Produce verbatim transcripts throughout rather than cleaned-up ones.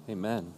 Amen.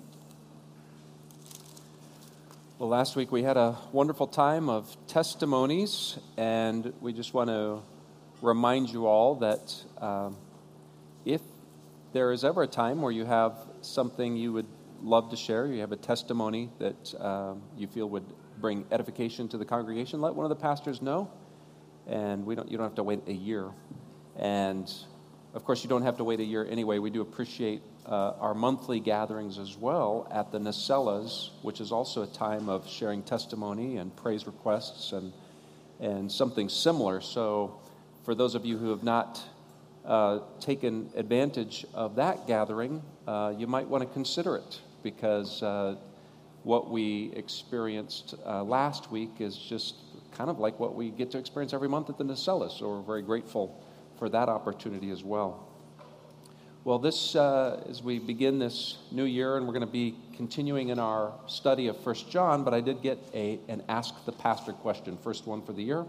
Well, last week we had a wonderful time of testimonies, and we just want to remind you all that um, if there is ever a time where you have something you would love to share, you have a testimony that um, you feel would bring edification to the congregation, let one of the pastors know, and we don't. You don't have to wait a year. And of course, you don't have to wait a year anyway. We do appreciate uh, our monthly gatherings as well at the Nacellas, which is also a time of sharing testimony and praise requests and and something similar. So for those of you who have not uh, taken advantage of that gathering, uh, you might want to consider it, because uh, what we experienced uh, last week is just kind of like what we get to experience every month at the Nacellas. So we're very grateful for that opportunity as well. Well, this uh, as we begin this new year, and we're going to be continuing in our study of First John, but I did get a an Ask the Pastor question, first one for the year.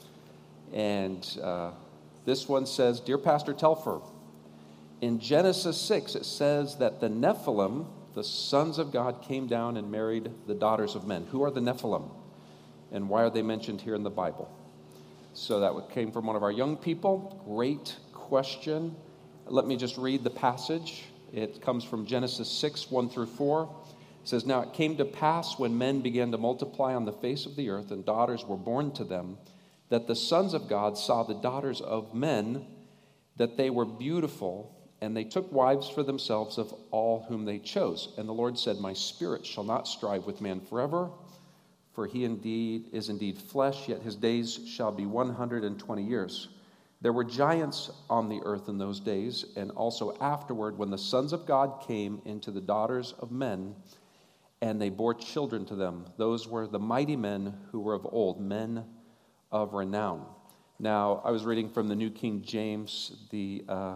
And uh, this one says, Dear Pastor Telfer, in Genesis six it says that the Nephilim, the sons of God, came down and married the daughters of men. Who are the Nephilim, and why are they mentioned here in the Bible? So that came from one of our young people. Great question. Let me just read the passage. It comes from Genesis six, one through four. It says, Now it came to pass when men began to multiply on the face of the earth, and daughters were born to them, that the sons of God saw the daughters of men, that they were beautiful, and they took wives for themselves of all whom they chose. And the Lord said, My spirit shall not strive with man forever, for he indeed is indeed flesh, yet his days shall be one hundred twenty years. There were giants on the earth in those days, and also afterward, when the sons of God came into the daughters of men, and they bore children to them. Those were the mighty men who were of old, men of renown. Now, I was reading from the New King James, the uh,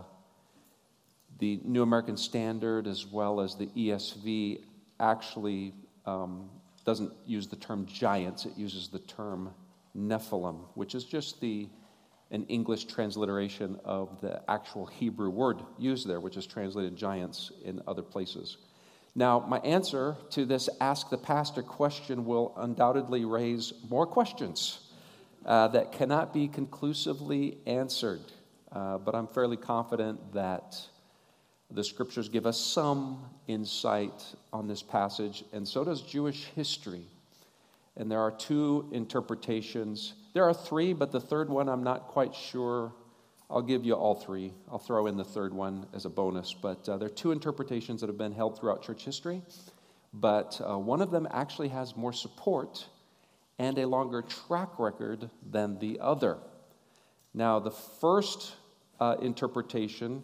the New American Standard, as well as the E S V, actually um, doesn't use the term giants. It uses the term Nephilim, which is just the an English transliteration of the actual Hebrew word used there, which is translated giants in other places. Now, my answer to this Ask the Pastor question will undoubtedly raise more questions uh, that cannot be conclusively answered, uh, but I'm fairly confident that the Scriptures give us some insight on this passage, and so does Jewish history. And there are two interpretations. There are three, but the third one I'm not quite sure. I'll give you all three. I'll throw in the third one as a bonus. But uh, there are two interpretations that have been held throughout church history. But uh, one of them actually has more support and a longer track record than the other. Now, the first uh, interpretation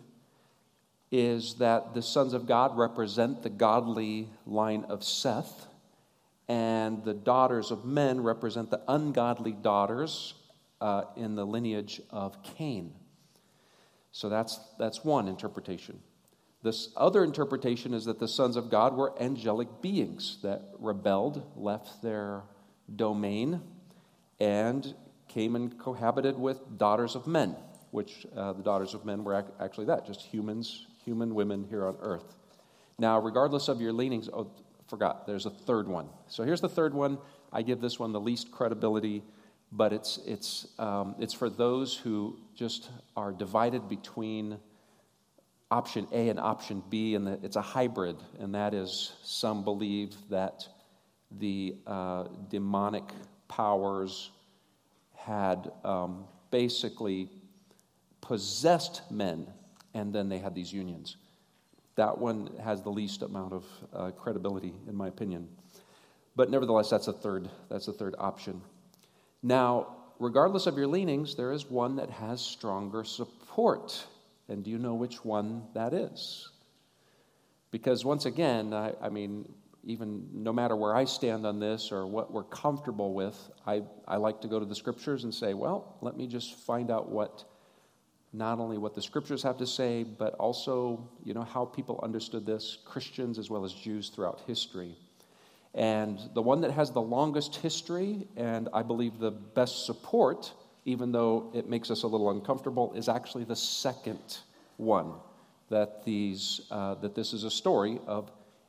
is that the sons of God represent the godly line of Seth, and the daughters of men represent the ungodly daughters uh, in the lineage of Cain. So that's that's one interpretation. This other interpretation is that the sons of God were angelic beings that rebelled, left their domain, and came and cohabited with daughters of men, which uh, the daughters of men were ac- actually that, just humans, human women here on earth. Now, regardless of your leanings, oh, forgot, there's a third one. So here's the third one. I give this one the least credibility, but it's it's um, it's for those who just are divided between option A and option B, and that it's a hybrid, and that is some believe that the uh, demonic powers had um, basically possessed men, and then they had these unions. That one has the least amount of uh, credibility, in my opinion. But nevertheless, that's a third. That's a third option. Now, regardless of your leanings, there is one that has stronger support. And do you know which one that is? Because once again, I, I mean, even no matter where I stand on this or what we're comfortable with, I, I like to go to the Scriptures and say, well, let me just find out what not only what the Scriptures have to say, but also, you know, how people understood this, Christians as well as Jews throughout history. And the one that has the longest history, and I believe the best support, even though it makes us a little uncomfortable, is actually the second one, that these uh, that this is a story of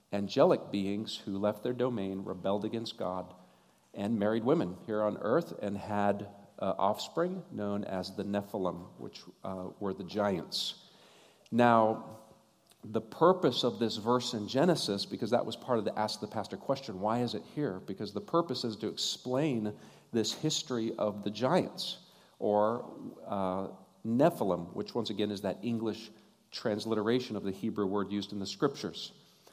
angelic beings who left their domain, rebelled against God, and married women here on earth and had uh, offspring known as the Nephilim, which uh, were the giants. Now, the purpose of this verse in Genesis, because that was part of the Ask the Pastor question, why is it here? Because the purpose is to explain this history of the giants, or uh, Nephilim, which once again is that English transliteration of the Hebrew word used in the Scriptures.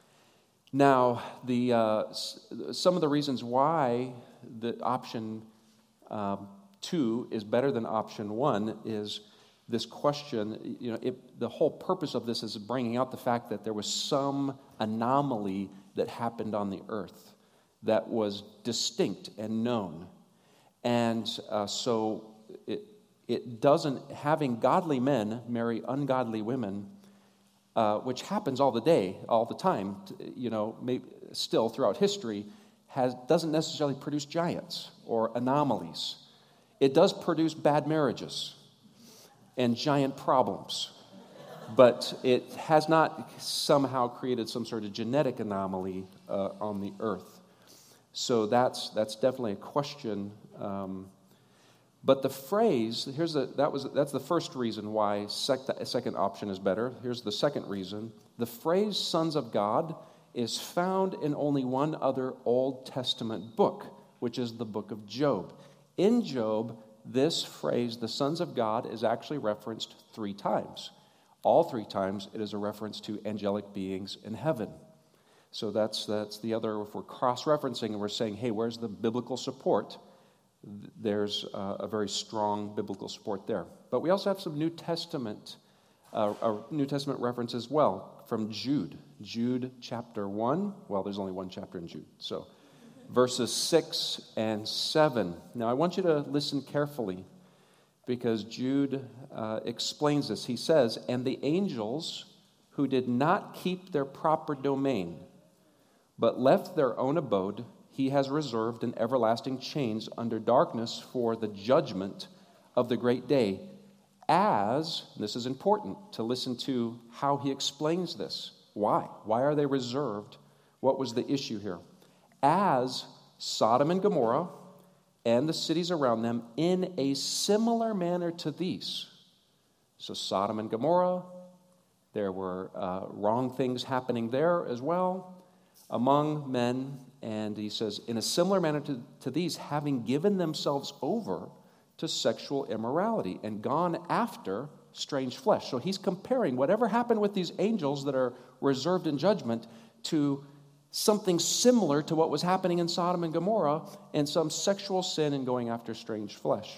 Now, the uh, some of the reasons why the option uh, two is better than option one is this question. You know, it, the whole purpose of this is bringing out the fact that there was some anomaly that happened on the earth that was distinct and known. And uh, so it, it doesn't, having godly men marry ungodly women, uh, which happens all the day, all the time, you know, maybe still throughout history, has, doesn't necessarily produce giants or anomalies. It does produce bad marriages and giant problems, but it has not somehow created some sort of genetic anomaly uh, on the earth. So that's that's definitely a question. Um, but the phrase, here's the, that was that's the first reason why sec, the second option is better. Here's the second reason. The phrase sons of God is found in only one other Old Testament book, which is the book of Job. In Job, this phrase, the sons of God, is actually referenced three times. All three times it is a reference to angelic beings in heaven. So that's that's the other, if we're cross-referencing and we're saying, hey, where's the biblical support? There's uh, a very strong biblical support there. But we also have some New Testament, uh, a New Testament reference as well from Jude. Jude chapter one. Well, there's only one chapter in Jude, so verses six and seven. Now, I want you to listen carefully because Jude uh, explains this. He says, "And the angels who did not keep their proper domain, but left their own abode, he has reserved in everlasting chains under darkness for the judgment of the great day, as," this is important to listen to how he explains this. Why? Why are they reserved? What was the issue here? "As Sodom and Gomorrah and the cities around them in a similar manner to these." So Sodom and Gomorrah, there were uh, wrong things happening there as well among men. And he says, in a similar manner to, to these, having given themselves over to sexual immorality and gone after strange flesh. So he's comparing whatever happened with these angels that are reserved in judgment to something similar to what was happening in Sodom and Gomorrah, and some sexual sin and going after strange flesh.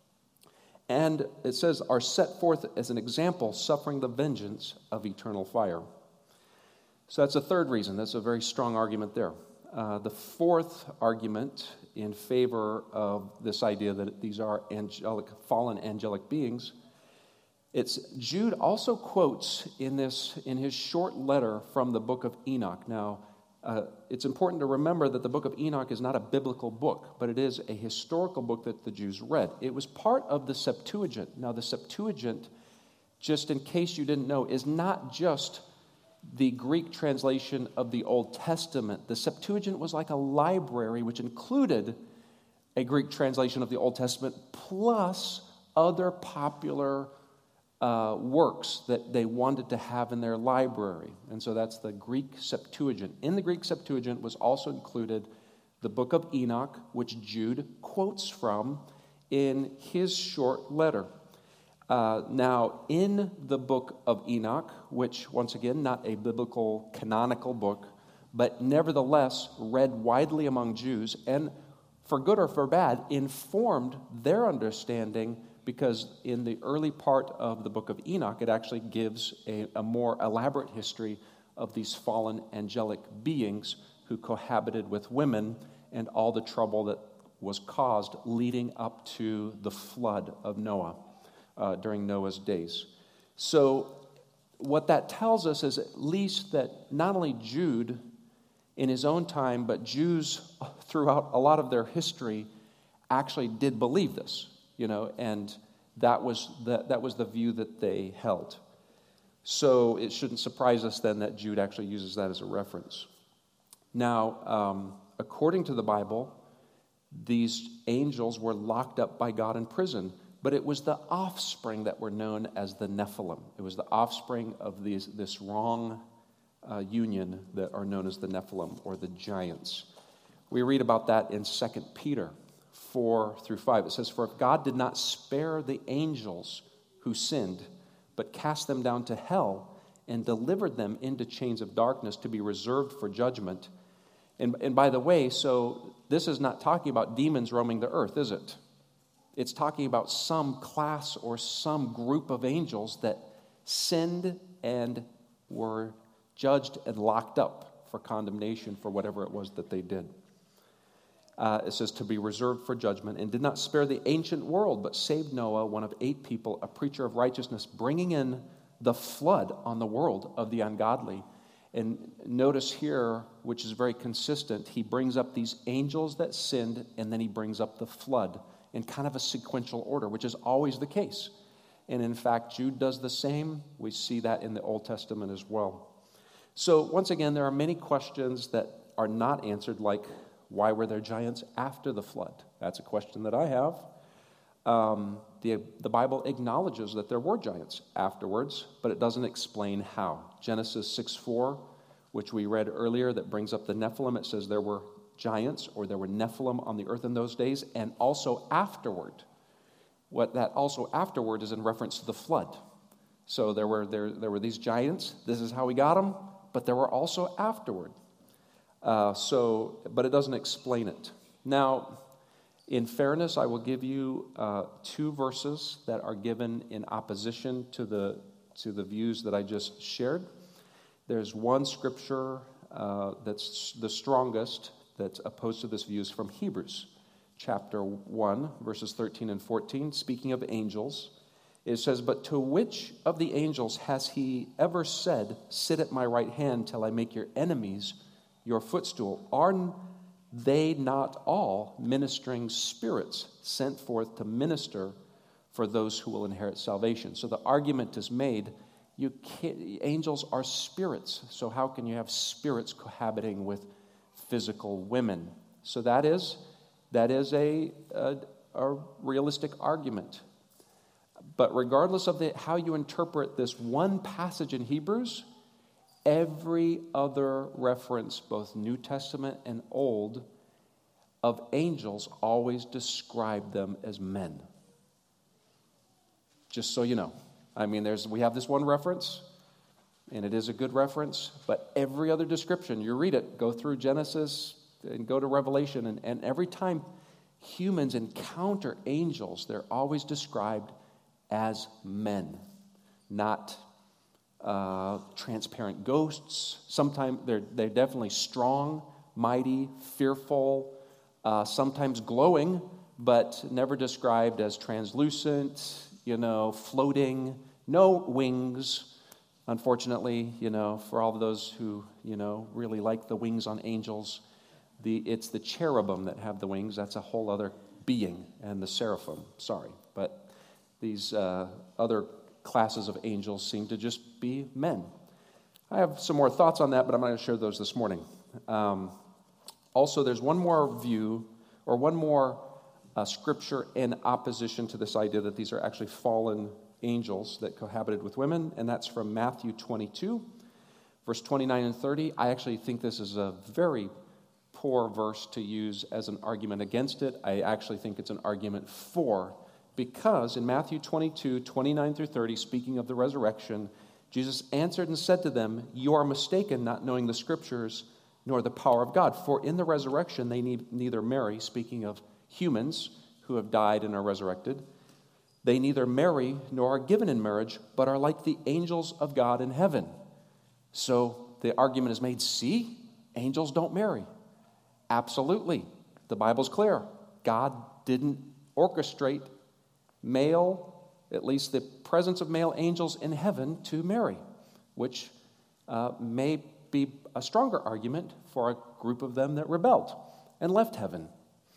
And it says, are set forth as an example, suffering the vengeance of eternal fire. So that's a third reason. That's a very strong argument there. Uh, the fourth argument in favor of this idea that these are angelic, fallen angelic beings, it's Jude also quotes in this in his short letter from the book of Enoch. Now, Uh, it's important to remember that the book of Enoch is not a biblical book, but it is a historical book that the Jews read. It was part of the Septuagint. Now, the Septuagint, just in case you didn't know, is not just the Greek translation of the Old Testament. The Septuagint was like a library which included a Greek translation of the Old Testament plus other popular Uh, works that they wanted to have in their library. And so that's the Greek Septuagint. In the Greek Septuagint was also included the book of Enoch, which Jude quotes from in his short letter. Uh, now, in the book of Enoch, which, once again, not a biblical canonical book, but nevertheless read widely among Jews, and for good or for bad, informed their understanding, because in the early part of the book of Enoch, it actually gives a, a more elaborate history of these fallen angelic beings who cohabited with women and all the trouble that was caused leading up to the flood of Noah uh, during Noah's days. So what that tells us is at least that not only Jude in his own time, but Jews throughout a lot of their history actually did believe this. You know, and that was the, that was the view that they held. So it shouldn't surprise us then that Jude actually uses that as a reference. Now, um, according to the Bible, these angels were locked up by God in prison, but it was the offspring that were known as the Nephilim. It was the offspring of these, this wrong uh, union that are known as the Nephilim, or the giants. We read about that in Second Peter four through five. It says, "For if God did not spare the angels who sinned, but cast them down to hell and delivered them into chains of darkness to be reserved for judgment." And, and by the way, so this is not talking about demons roaming the earth, is it? It's talking about some class or some group of angels that sinned and were judged and locked up for condemnation for whatever it was that they did. Uh, it says, to be reserved for judgment, and did not spare the ancient world, but saved Noah, one of eight people, a preacher of righteousness, bringing in the flood on the world of the ungodly. And notice here, which is very consistent, he brings up these angels that sinned, and then he brings up the flood in kind of a sequential order, which is always the case. And in fact, Jude does the same. We see that in the Old Testament as well. So once again, there are many questions that are not answered, like, why were there giants after the flood? That's a question that I have. Um, the, the Bible acknowledges that there were giants afterwards, but it doesn't explain how. Genesis six four, which we read earlier, that brings up the Nephilim, it says there were giants, or there were Nephilim on the earth in those days, and also afterward. What that also afterward is in reference to the flood. So there were there, there were these giants. This is how we got them, but there were also afterward. Uh, so, but it doesn't explain it. Now, in fairness, I will give you uh, two verses that are given in opposition to the to the views that I just shared. There's one scripture uh, that's the strongest that's opposed to this view is from Hebrews, chapter one, verses thirteen and fourteen. Speaking of angels, it says, "But to which of the angels has he ever said, 'Sit at my right hand till I make your enemies your footstool'? Are they not all ministering spirits sent forth to minister for those who will inherit salvation?" So the argument is made, you can't, angels are spirits, so how can you have spirits cohabiting with physical women? So that is that is a, a, a realistic argument. But regardless of the, how you interpret this one passage in Hebrews, every other reference, both New Testament and Old, of angels always describe them as men. Just so you know. I mean, there's we have this one reference, and it is a good reference, but every other description, you read it, go through Genesis and go to Revelation, and, and every time humans encounter angels, they're always described as men, not Uh, transparent ghosts. Sometimes they're they're definitely strong, mighty, fearful, uh, sometimes glowing, but never described as translucent, you know, floating, no wings. Unfortunately, you know, for all of those who, you know, really like the wings on angels, the it's the cherubim that have the wings. That's a whole other being, and the seraphim. Sorry, but these uh, other classes of angels seem to just be men. I have some more thoughts on that, but I'm not going to share those this morning. Um, also, there's one more view, or one more uh, scripture in opposition to this idea that these are actually fallen angels that cohabited with women, and that's from Matthew twenty-two, verse twenty-nine and thirty. I actually think this is a very poor verse to use as an argument against it. I actually think it's an argument for. Because in Matthew twenty-two, twenty-nine through thirty, speaking of the resurrection, Jesus answered and said to them, "You are mistaken, not knowing the Scriptures, nor the power of God. For in the resurrection they need neither marry," speaking of humans who have died and are resurrected, "they neither marry nor are given in marriage, but are like the angels of God in heaven." So the argument is made, see, angels don't marry. Absolutely. The Bible's clear. God didn't orchestrate male, at least the presence of male angels in heaven, to marry, which uh, may be a stronger argument for a group of them that rebelled and left heaven,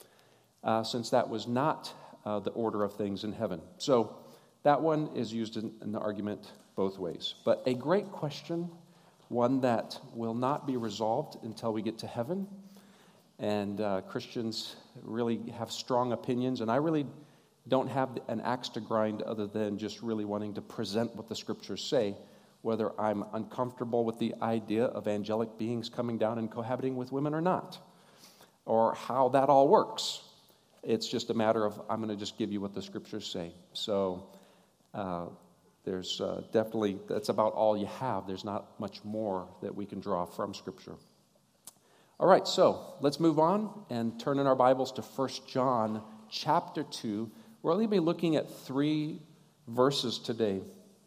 uh, since that was not uh, the order of things in heaven. So that one is used in, in the argument both ways. But a great question one that will not be resolved until we get to heaven. And uh, Christians really have strong opinions, and I really don't have an axe to grind other than just really wanting to present what the Scriptures say, whether I'm uncomfortable with the idea of angelic beings coming down and cohabiting with women or not, or how that all works. It's just a matter of, I'm going to just give you what the Scriptures say. So uh, there's uh, definitely, that's about all you have. There's not much more that we can draw from Scripture. All right, so let's move on and turn in our Bibles to First John chapter two. We're only be looking at three verses today.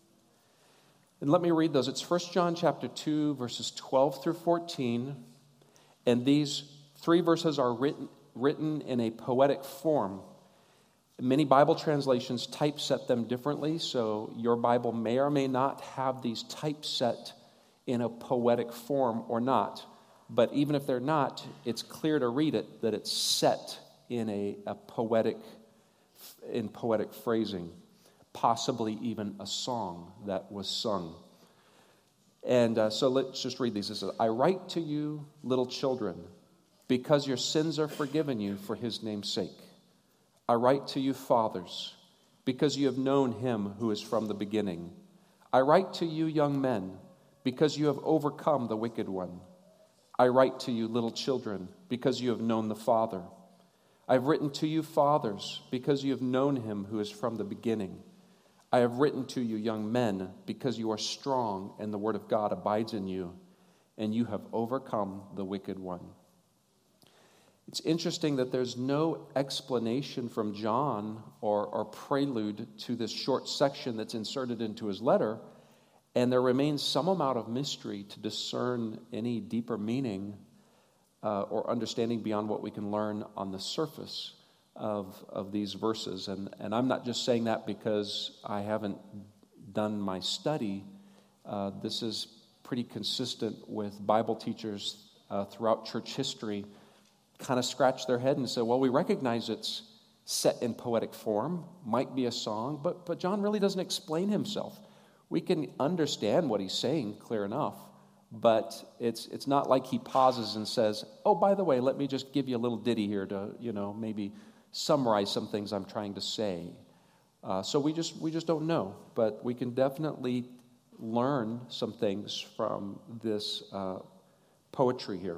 And let me read those. It's First John chapter two, verses twelve through fourteen. And these three verses are written, written in a poetic form. Many Bible translations typeset them differently, so your Bible may or may not have these typeset in a poetic form or not. But even if they're not, it's clear to read it that it's set in a, a poetic, in poetic phrasing, possibly even a song that was sung. And uh, so let's just read these. It says, I write to you, little children, because your sins are forgiven you for his name's sake. I write to you, fathers, because you have known him who is from the beginning. I write to you, young men, because you have overcome the wicked one. I write to you, little children, because you have known the Father. I've written to you, fathers, because you have known him who is from the beginning. I have written to you, young men, because you are strong, and the word of God abides in you, and you have overcome the wicked one. It's interesting that there's no explanation from John or, or prelude to this short section that's inserted into his letter, and there remains some amount of mystery to discern any deeper meaning uh, or understanding beyond what we can learn on the surface of, of these verses. And, and I'm not just saying that because I haven't done my study. Uh, this is pretty consistent with Bible teachers uh, throughout church history kind of scratch their head and say, well, we recognize it's set in poetic form, might be a song, but, but John really doesn't explain himself. We can understand what he's saying clear enough, but it's it's not like he pauses and says, oh, by the way, let me just give you a little ditty here to, you know, maybe summarize some things I'm trying to say. Uh, so we just we just don't know, but we can definitely learn some things from this uh, poetry here.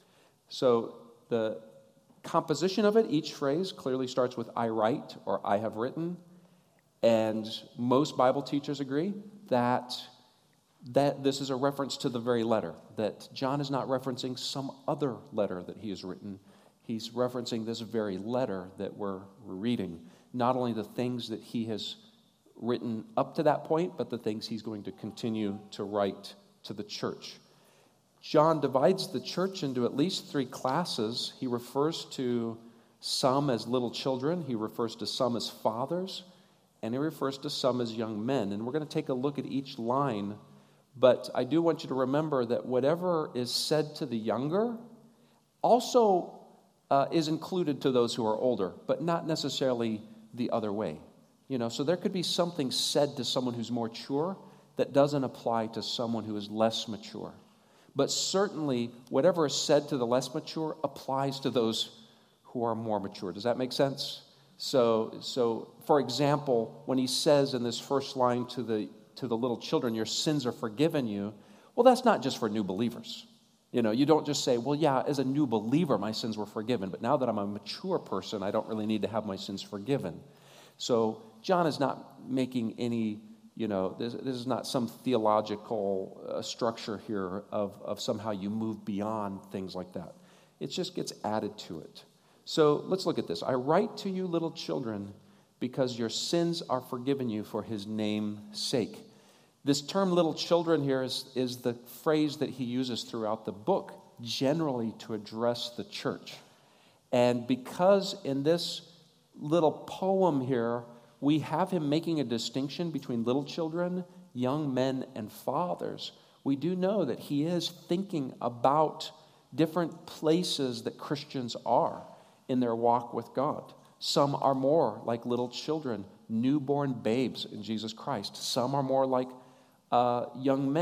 So the composition of it, each phrase clearly starts with I write or I have written, and most Bible teachers agree that that this is a reference to the very letter, that John is not referencing some other letter that he has written. He's referencing this very letter that we're reading, not only the things that he has written up to that point, but the things he's going to continue to write to the church. John divides the church into at least three classes. He refers to some as little children, he refers to some as fathers, and he refers to some as young men. And we're going to take a look at each line, but I do want you to remember that whatever is said to the younger also uh, is included to those who are older, but not necessarily the other way. You know, so there could be something said to someone who's more mature that doesn't apply to someone who is less mature. But certainly, whatever is said to the less mature applies to those who are more mature. Does that make sense? So, so for example, when he says in this first line to the to the little children, your sins are forgiven you, well, that's not just for new believers. You know, you don't just say, well, yeah, as a new believer, my sins were forgiven, but now that I'm a mature person, I don't really need to have my sins forgiven. So John is not making any, you know, this, this is not some theological uh, structure here of, of somehow you move beyond things like that. It just gets added to it. So let's look at this. I write to you, little children, because your sins are forgiven you for his name's sake. This term little children here is, is the phrase that he uses throughout the book, generally to address the church. And because in this little poem here, we have him making a distinction between little children, young men, and fathers, we do know that he is thinking about different places that Christians are in their walk with God. Some are more like little children, newborn babes in Jesus Christ. Some are more like uh, young men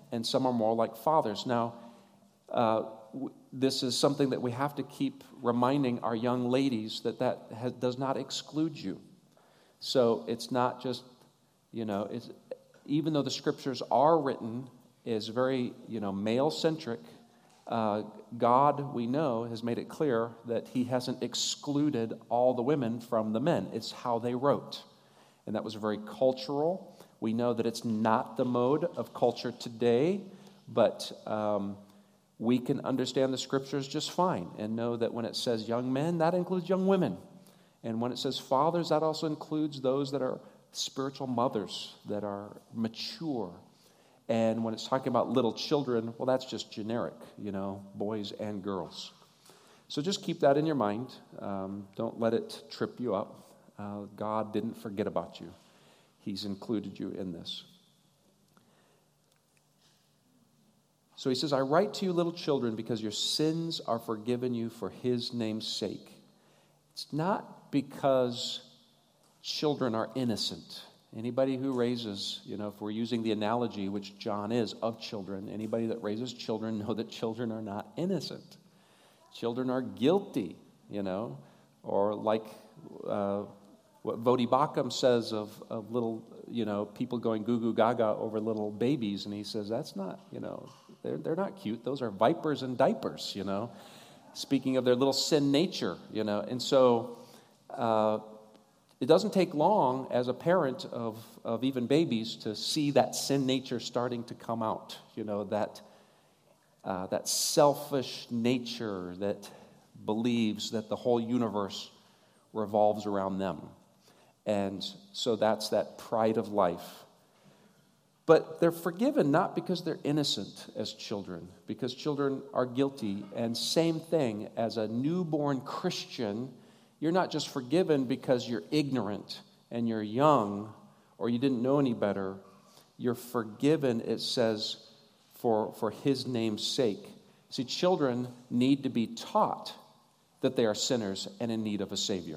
and some are more like fathers. Now, uh, w- this is something that we have to keep reminding our young ladies that that has, does not exclude you. So it's not just, you know, it's, even though the scriptures are written is very, you know, male-centric, uh, God, we know, has made it clear that he hasn't excluded all the women from the men. It's how they wrote. And that was very cultural. We know that it's not the mode of culture today, but um, we can understand the scriptures just fine and know that when it says young men, that includes young women. And when it says fathers, that also includes those that are spiritual mothers, that are mature. And when it's talking about little children, well, that's just generic, you know, boys and girls. So just keep that in your mind. Um, don't let it trip you up. Uh, God didn't forget about you. He's included you in this. So he says, I write to you, little children, because your sins are forgiven you for his name's sake. It's not because children are innocent. Anybody who raises, you know, if we're using the analogy, which John is, of children, anybody that raises children know that children are not innocent. Children are guilty, you know, or like uh, what Vodi Bakum says of, of little, you know, people going goo goo gaga over little babies, and he says, that's not, you know, they're, they're not cute. Those are vipers and diapers, you know, speaking of their little sin nature, you know, and so uh, it doesn't take long as a parent of, of even babies to see that sin nature starting to come out, you know, that uh, that selfish nature that believes that the whole universe revolves around them. And so that's that pride of life. But they're forgiven not because they're innocent as children, because children are guilty. And same thing, as a newborn Christian, you're not just forgiven because you're ignorant and you're young or you didn't know any better. You're forgiven, it says, for, for his name's sake. See, children need to be taught that they are sinners and in need of a Savior.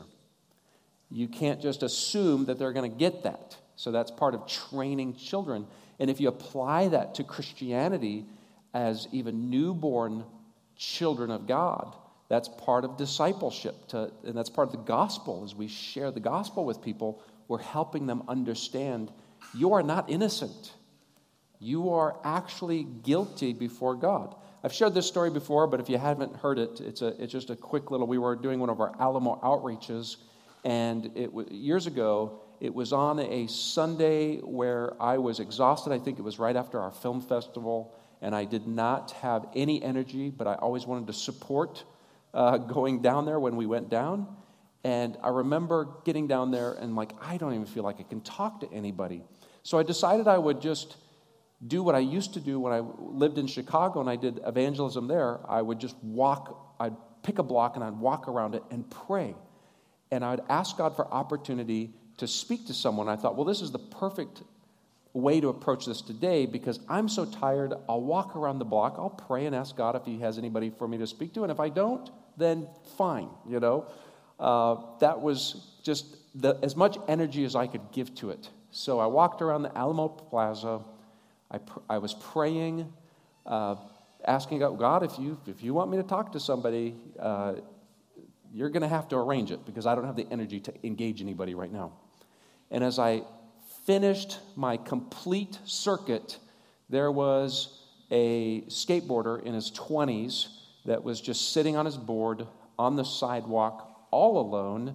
You can't just assume that they're going to get that. So that's part of training children. And if you apply that to Christianity as even newborn children of God, that's part of discipleship, to, and that's part of the gospel. As we share the gospel with people, we're helping them understand you are not innocent. You are actually guilty before God. I've shared this story before, but if you haven't heard it, it's a it's just a quick little. We were doing one of our Alamo outreaches, and it was years ago. It was on a Sunday where I was exhausted. I think it was right after our film festival, and I did not have any energy, but I always wanted to support Uh, going down there when we went down. And I remember getting down there and like, I don't even feel like I can talk to anybody. So I decided I would just do what I used to do when I lived in Chicago and I did evangelism there. I would just walk, I'd pick a block and I'd walk around it and pray. And I'd ask God for opportunity to speak to someone. I thought, well, this is the perfect way to approach this today because I'm so tired. I'll walk around the block. I'll pray and ask God if he has anybody for me to speak to. And if I don't, then fine, you know. Uh, that was just the, as much energy as I could give to it. So I walked around the Alamo Plaza. I, pr- I was praying, uh, asking God, God, if you, if you want me to talk to somebody, uh, you're going to have to arrange it because I don't have the energy to engage anybody right now. And as I finished my complete circuit, there was a skateboarder in his twenties that was just sitting on his board on the sidewalk all alone,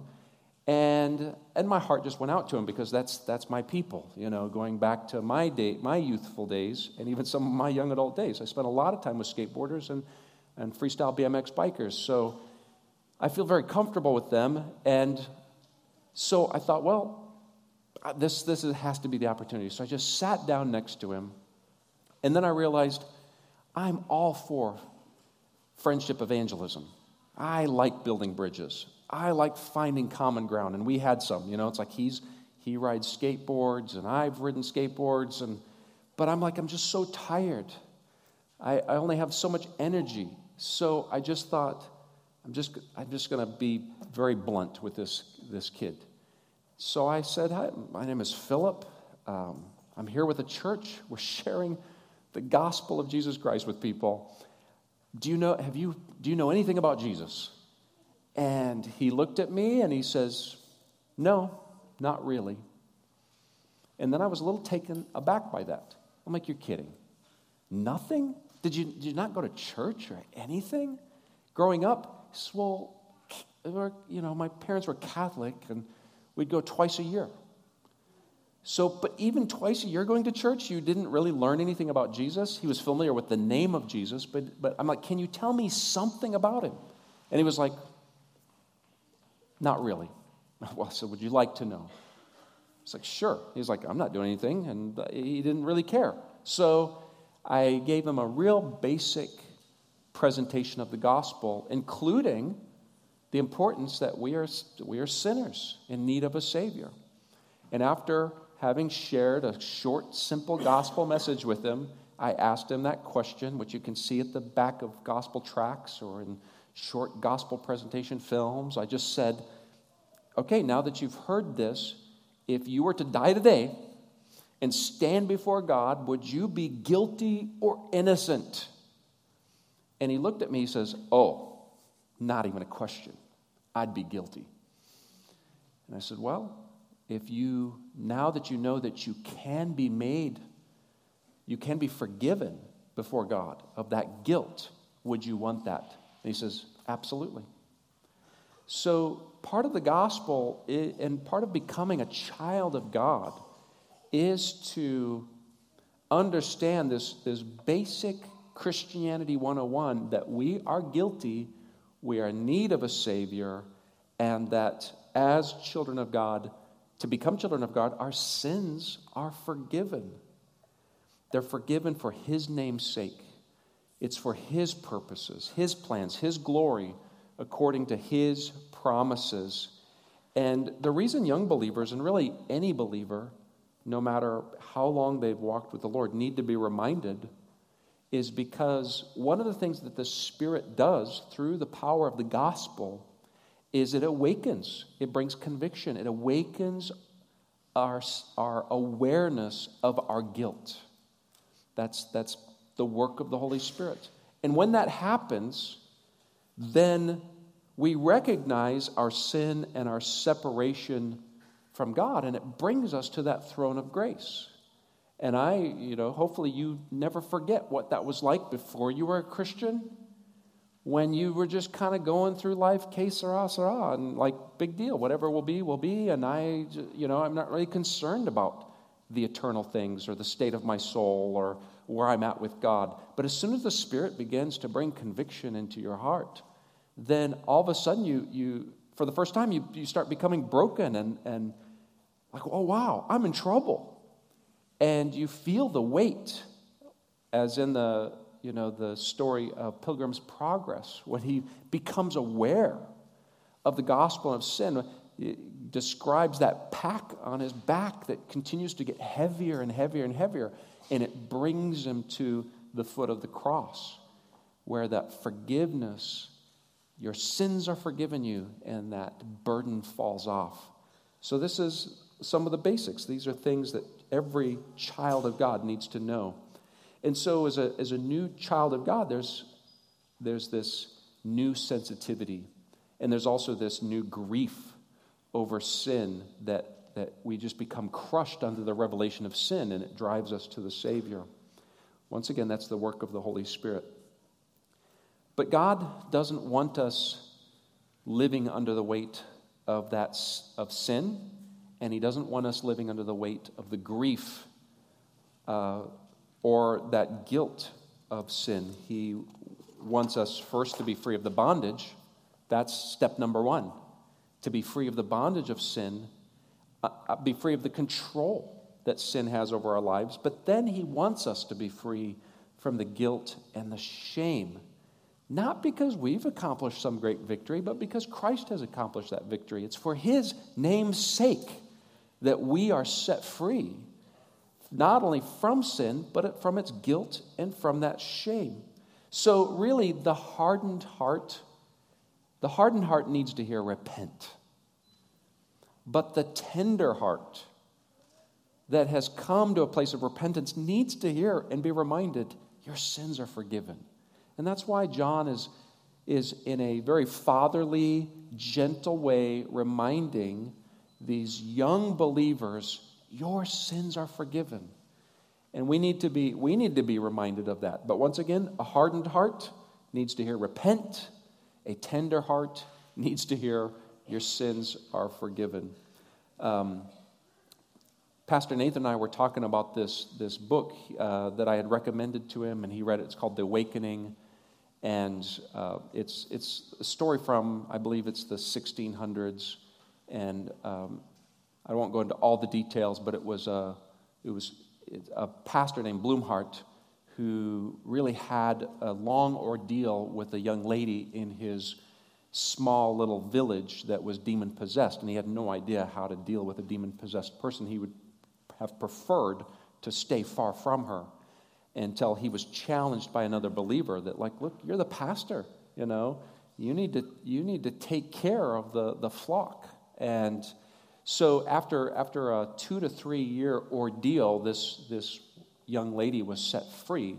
and and my heart just went out to him because that's that's my people, you know, going back to my day, my youthful days, and even some of my young adult days. I spent a lot of time with skateboarders and, and freestyle B M X bikers, so I feel very comfortable with them, and so I thought, well, This this has to be the opportunity. So I just sat down next to him. And then I realized I'm all for friendship evangelism. I like building bridges. I like finding common ground. And we had some, you know, it's like he's he rides skateboards and I've ridden skateboards. and But I'm like, I'm just so tired. I, I only have so much energy. So I just thought, I'm just I'm just going to be very blunt with this this kid. So I said, hi, my name is Philip. Um, I'm here with a church. We're sharing the gospel of Jesus Christ with people. Do you know, have you, do you know anything about Jesus? And he looked at me and he says, no, not really. And then I was a little taken aback by that. I'm like, you're kidding. Nothing? Did you, did you not go to church or anything? Growing up, he says, well, you know, my parents were Catholic and we'd go twice a year. So, but even twice a year going to church, you didn't really learn anything about Jesus. He was familiar with the name of Jesus, but, but I'm like, can you tell me something about him? And he was like, not really. Well, so would you like to know? It's like, sure. He's like, I'm not doing anything, and he didn't really care. So I gave him a real basic presentation of the gospel, including the importance that we are we are sinners in need of a Savior. And after having shared a short, simple gospel message with him, I asked him that question, which you can see at the back of gospel tracts or in short gospel presentation films. I just said, okay, now that you've heard this, if you were to die today and stand before God, would you be guilty or innocent? And he looked at me, he says, oh, not even a question. I'd be guilty. And I said, well, if you, now that you know that you can be made, you can be forgiven before God of that guilt, would you want that? And he says, absolutely. So part of the gospel is, and part of becoming a child of God is to understand this, this basic Christianity one oh one, that we are guilty, we are in need of a Savior, and that as children of God, to become children of God, our sins are forgiven. They're forgiven for His name's sake. It's for His purposes, His plans, His glory, according to His promises. And the reason young believers, and really any believer, no matter how long they've walked with the Lord, need to be reminded is because one of the things that the Spirit does through the power of the gospel is it awakens, it brings conviction, it awakens our, our awareness of our guilt. That's, that's the work of the Holy Spirit. And when that happens, then we recognize our sin and our separation from God, and it brings us to that throne of grace. And I, you know, hopefully you never forget what that was like before you were a Christian, when you were just kind of going through life, que sera, sera, and like, big deal, whatever will be, will be, and I, you know, I'm not really concerned about the eternal things or the state of my soul or where I'm at with God. But as soon as the Spirit begins to bring conviction into your heart, then all of a sudden you, you for the first time, you, you start becoming broken and, and like, oh, wow, I'm in trouble. And you feel the weight, as in the, you know, the story of Pilgrim's Progress, when he becomes aware of the gospel of sin. It describes that pack on his back that continues to get heavier and heavier and heavier, and it brings him to the foot of the cross, where that forgiveness, your sins are forgiven you, and that burden falls off. So this is some of the basics. These are things that every child of God needs to know. And so as a, as a new child of God, there's, there's this new sensitivity, and there's also this new grief over sin that, that we just become crushed under the revelation of sin, and it drives us to the Savior. Once again, that's the work of the Holy Spirit. But God doesn't want us living under the weight of that of sin, and He doesn't want us living under the weight of the grief uh, or that guilt of sin. He wants us first to be free of the bondage. That's step number one. To be free of the bondage of sin, uh, be free of the control that sin has over our lives. But then He wants us to be free from the guilt and the shame. Not because we've accomplished some great victory, but because Christ has accomplished that victory. It's for His name's sake that we are set free, not only from sin, but from its guilt and from that shame. So really, the hardened heart, the hardened heart needs to hear repent. But the tender heart, that has come to a place of repentance needs to hear and be reminded, your sins are forgiven. And that's why John is, is in a very fatherly, gentle way reminding these young believers, your sins are forgiven. And we need to be, we need to be reminded of that. But once again, a hardened heart needs to hear repent. A tender heart needs to hear your sins are forgiven. Um, Pastor Nathan and I were talking about this, this book uh, that I had recommended to him, and he read it. It's called The Awakening. And uh, it's it's a story from, I believe it's the sixteen hundreds. And um, I won't go into all the details, but it was a, it was a pastor named Blumhardt who really had a long ordeal with a young lady in his small little village that was demon-possessed. And he had no idea how to deal with a demon-possessed person. He would have preferred to stay far from her until he was challenged by another believer that, like, look, you're the pastor, you know. You need to you need to take care of the, the flock. And so after after a two to three year ordeal, this this young lady was set free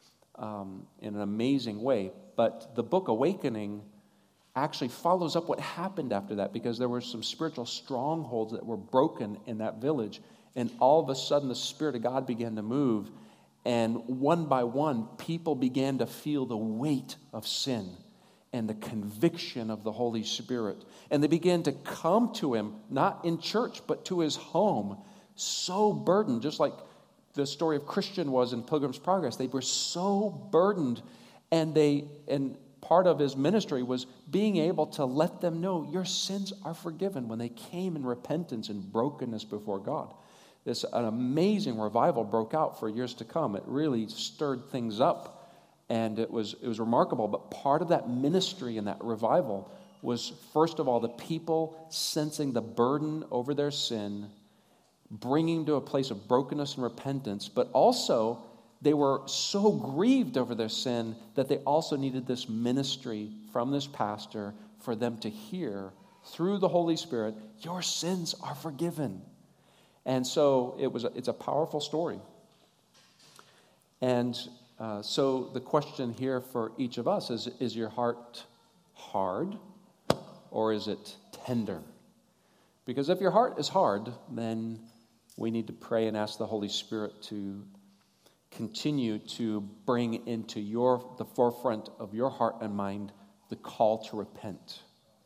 um, in an amazing way. But the book Awakening actually follows up what happened after that, because there were some spiritual strongholds that were broken in that village. And all of a sudden, the Spirit of God began to move. And one by one, people began to feel the weight of sin and the conviction of the Holy Spirit. And they began to come to him, not in church, but to his home, so burdened, just like the story of Christian was in Pilgrim's Progress. They were so burdened, and they and part of his ministry was being able to let them know your sins are forgiven when they came in repentance and brokenness before God. This an amazing revival broke out for years to come. It really stirred things up, and it was it was remarkable. But part of that ministry and that revival was, first of all, the people sensing the burden over their sin, bringing to a place of brokenness and repentance, but also they were so grieved over their sin that they also needed this ministry from this pastor for them to hear through the Holy Spirit, your sins are forgiven. And so it was. A, it's a powerful story. And uh, so the question here for each of us is, is your heart hard or is it tender? Because if your heart is hard, then we need to pray and ask the Holy Spirit to continue to bring into your the forefront of your heart and mind the call to repent.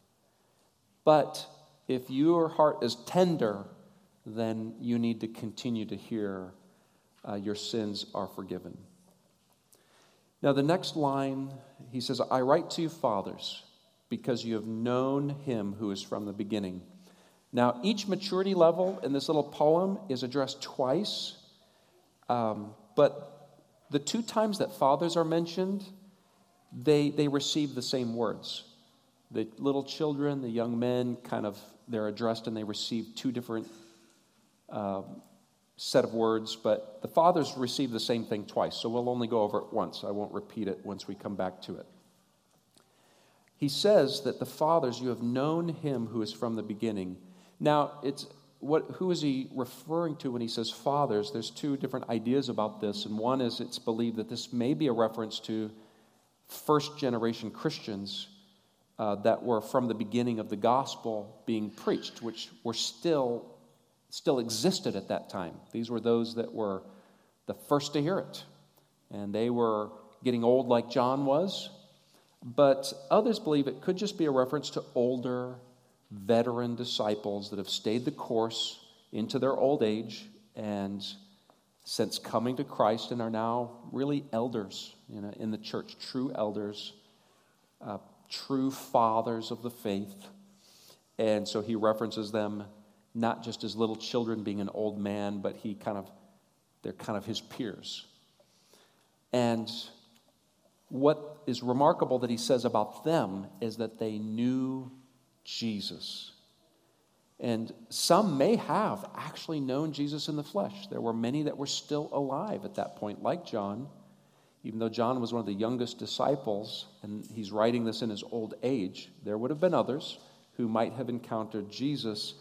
But if your heart is tender, then you need to continue to hear uh, your sins are forgiven. Now the next line, he says, I write to you, fathers, because you have known him who is from the beginning. Now each maturity level in this little poem is addressed twice, um, but the two times that fathers are mentioned, they they receive the same words. The little children, the young men, kind of, they're addressed and they receive two different Uh, set of words, but the fathers receive the same thing twice, so we'll only go over it once. I won't repeat it once we come back to it. He says that the fathers, you have known him who is from the beginning. Now, it's what? Who is he referring to when he says fathers? There's two different ideas about this, and one is it's believed that this may be a reference to first-generation Christians uh, that were from the beginning of the gospel being preached, which were still still existed at that time. These were those that were the first to hear it. And they were getting old like John was. But others believe it could just be a reference to older, veteran disciples that have stayed the course into their old age and since coming to Christ and are now really elders, you know, in the church, true elders, uh, true fathers of the faith. And so he references them not just as little children being an old man, but he kind of, they're kind of his peers. And what is remarkable that he says about them is that they knew Jesus. And some may have actually known Jesus in the flesh. There were many that were still alive at that point, like John. Even though John was one of the youngest disciples, and he's writing this in his old age, there would have been others who might have encountered Jesus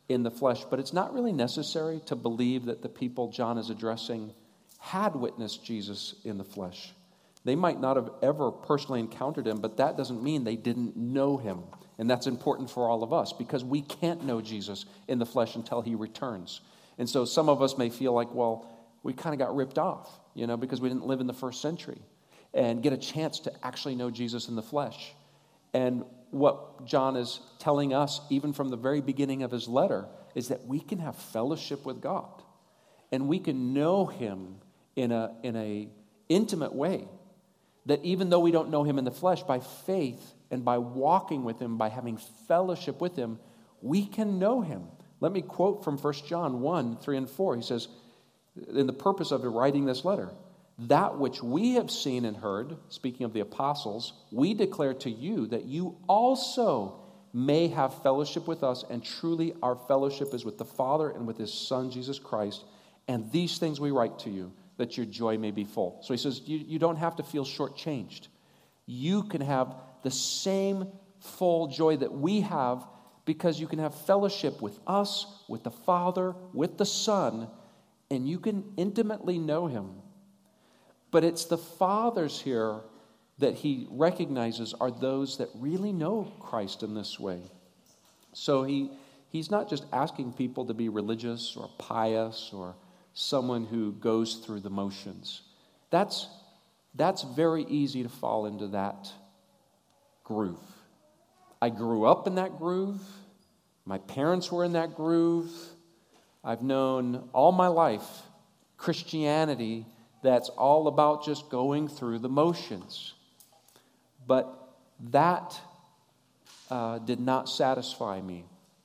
in the flesh. But it's not really necessary to believe that the people John is addressing had witnessed Jesus in the flesh. They might not have ever personally encountered him, but that doesn't mean they didn't know him. And that's important for all of us because we can't know Jesus in the flesh until he returns. And so some of us may feel like, well, we kind of got ripped off, you know, because we didn't live in the first century and get a chance to actually know Jesus in the flesh. And what John is telling us, even from the very beginning of his letter, is that we can have fellowship with God. And we can know him in a in a intimate way. That even though we don't know him in the flesh, by faith and by walking with him, by having fellowship with him, we can know him. Let me quote from First John one, three and four. He says, in the purpose of writing this letter, that which we have seen and heard, speaking of the apostles, we declare to you that you also may have fellowship with us, and truly our fellowship is with the Father and with his Son, Jesus Christ. And these things we write to you, that your joy may be full. So he says, you, you don't have to feel shortchanged. You can have the same full joy that we have because you can have fellowship with us, with the Father, with the Son, and you can intimately know him. But it's the fathers here that he recognizes are those that really know Christ in this way. So he he's not just asking people to be religious or pious or someone who goes through the motions. That's, that's very easy to fall into that groove. I grew up in that groove. My parents were in that groove. I've known all my life Christianity that's all about just going through the motions. But that uh, did not satisfy me.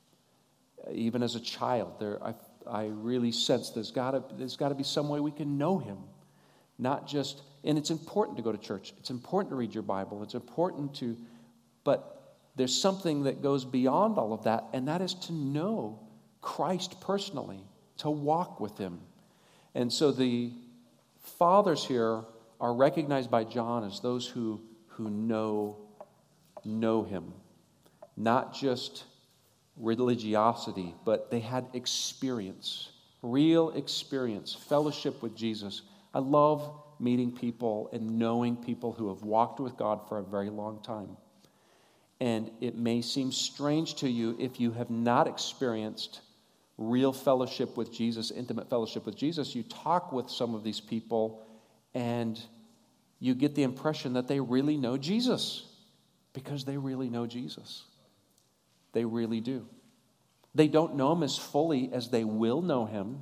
Even as a child, there I I really sense there's got to there's got to be some way we can know him, not just. And it's important to go to church. It's important to read your Bible. It's important to, but there's something that goes beyond all of that, and that is to know Christ personally, to walk with him. And so the fathers here are recognized by John as those who who know know him, not just religiosity, but they had experience, real experience, fellowship with Jesus. I love meeting people and knowing people who have walked with God for a very long time. And it may seem strange to you if you have not experienced real fellowship with Jesus, intimate fellowship with Jesus. You talk with some of these people and you get the impression that they really know Jesus because they really know Jesus. They really do. They don't know him as fully as they will know him.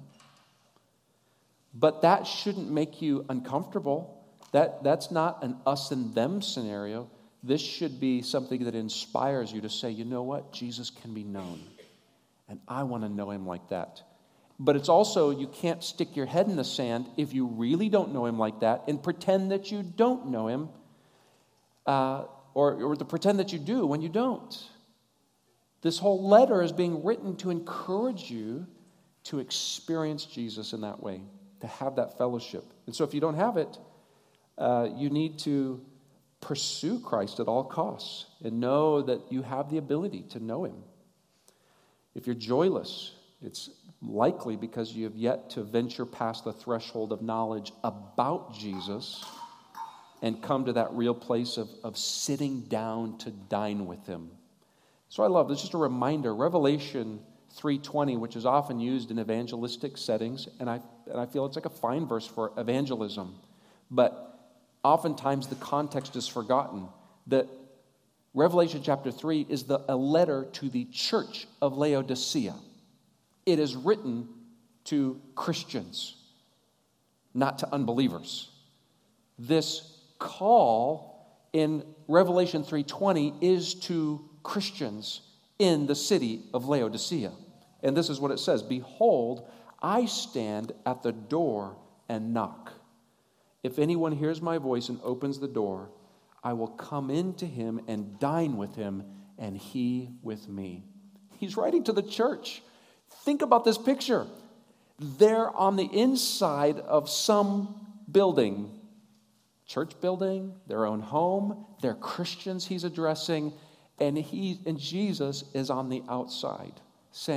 But that shouldn't make you uncomfortable. That, that's not an us and them scenario. This should be something that inspires you to say, you know what? Jesus can be known. And I want to know him like that. But it's also, you can't stick your head in the sand if you really don't know him like that and pretend that you don't know him. Uh, or, or to pretend that you do when you don't. This whole letter is being written to encourage you to experience Jesus in that way, to have that fellowship. And so if you don't have it, uh, you need to pursue Christ at all costs and know that you have the ability to know him. If you're joyless, it's likely because you have yet to venture past the threshold of knowledge about Jesus and come to that real place of, of sitting down to dine with him. So I love this. Just a reminder, Revelation three twenty, which is often used in evangelistic settings, and I and I feel it's like a fine verse for evangelism, but oftentimes the context is forgotten. That Revelation chapter three is the, a letter to the church of Laodicea. It is written to Christians, not to unbelievers. This call in Revelation three twenty is to Christians in the city of Laodicea. And this is what it says, behold, I stand at the door and knock. If anyone hears my voice and opens the door, I will come into him and dine with him, and he with me. He's writing to the church. Think about this picture. They're on the inside of some building, church building, their own home. They're Christians he's addressing. And he and Jesus is on the outside saying,